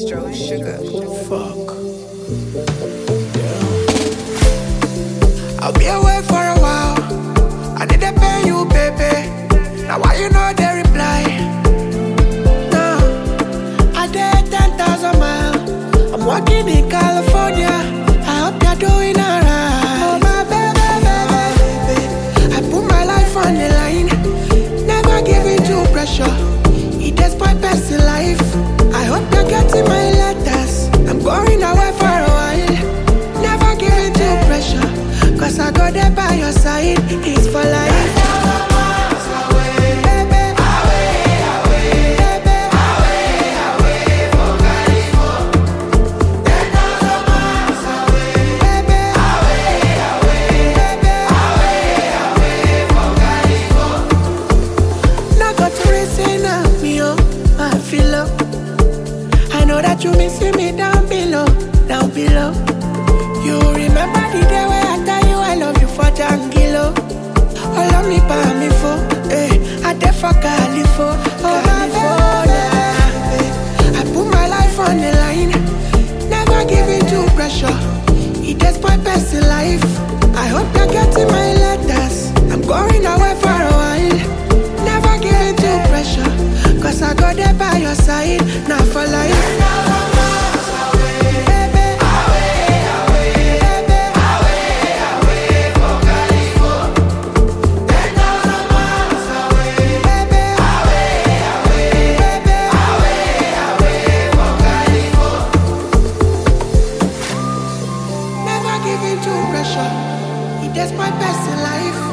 Maestro Sugar. Fuck. Yeah. I'll be away for a while. I need to pay you, baby. Now why you know they reply? No, I did 10,000 miles. I'm working in California. I hope you're doing alright. Oh my baby. I put my life on the line. Never give in to pressure. It is my best in life. I hope you're getting my letters. I'm going away for a while. Never give in to pressure. Cause I go there by your side. It's for life. I know that you missing me down below. You remember the day where I tell you I love you for Jangilo. All of me by me for, I did for Califo. Oh California, I put my life on the line. Never give in to pressure. It is my best in life. I hope you're getting my letters. I'm going away for a while. Never give in to pressure. Cause I go there by your side. Now for life. Never give in to pressure. It is my best in life.